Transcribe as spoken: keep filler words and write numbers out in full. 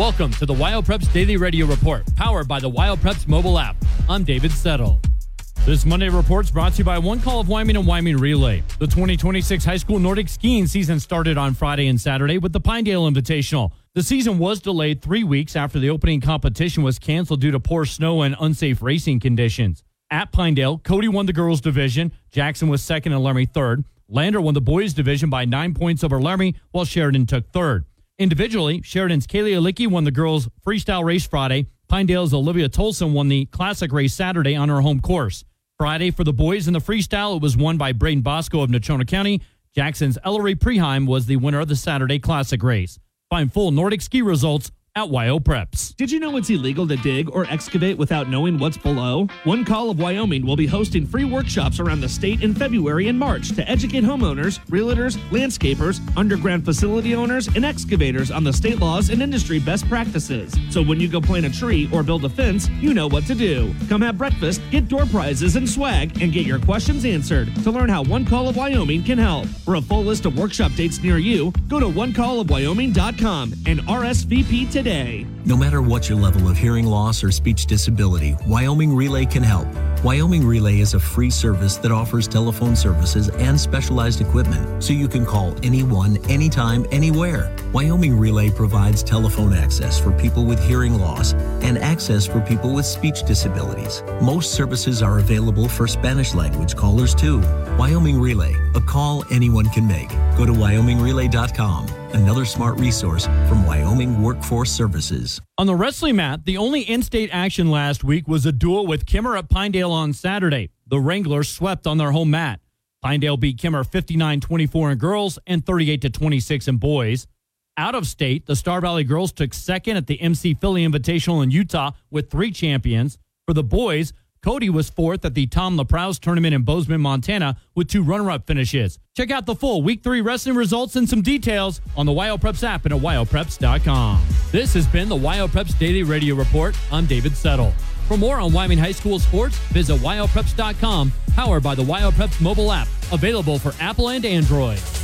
Welcome to the WyoPreps Daily Radio Report, powered by the WyoPreps mobile app. I'm David Settle. This Monday report's brought to you by One Call of Wyoming and Wyoming Relay. The twenty twenty-six high school Nordic skiing season started on Friday and Saturday with the Pinedale Invitational. The season was delayed three weeks after the opening competition was canceled due to poor snow and unsafe racing conditions. At Pinedale, Cody won the girls' division, Jackson was second and Laramie third. Lander won the boys' division by nine points over Laramie, while Sheridan took third. Individually, Sheridan's Kaylee Alicki won the girls' freestyle race Friday. Pinedale's Olivia Tolson won the classic race Saturday on her home course. Friday for the boys in the freestyle, it was won by Braden Bosco of Natrona County. Jackson's Ellery Preheim was the winner of the Saturday classic race. Find full Nordic ski results at WyoPreps. Did you know it's illegal to dig or excavate without knowing what's below? One Call of Wyoming will be hosting free workshops around the state in February and March to educate homeowners, realtors, landscapers, underground facility owners, and excavators on the state laws and industry best practices. So when you go plant a tree or build a fence, you know what to do. Come have breakfast, get door prizes and swag, and get your questions answered to learn how One Call of Wyoming can help. For a full list of workshop dates near you, go to one call of wyoming dot com and R S V P today. Day. No matter what your level of hearing loss or speech disability, Wyoming Relay can help. Wyoming Relay is a free service that offers telephone services and specialized equipment, so you can call anyone, anytime, anywhere. Wyoming Relay provides telephone access for people with hearing loss and access for people with speech disabilities. Most services are available for Spanish language callers too. Wyoming Relay, a call anyone can make. Go to wyoming relay dot com. Another smart resource from Wyoming Workforce Services. On the wrestling mat, the only in-state action last week was a duel with Kimmer at Pinedale on Saturday. The Wranglers swept on their home mat. Pinedale beat Kimmer fifty-nine twenty-four in girls and thirty-eight to twenty-six in boys. Out of state, the Star Valley girls took second at the M C Philly Invitational in Utah with three champions. For the boys, Cody was fourth at the Tom LaProuse tournament in Bozeman, Montana, with two runner-up finishes. Check out the full Week three wrestling results and some details on the WyoPreps app and at wyo preps dot com. This has been the WyoPreps Daily Radio Report. I'm David Settle. For more on Wyoming High School sports, visit wyo preps dot com, powered by the WyoPreps mobile app, available for Apple and Android.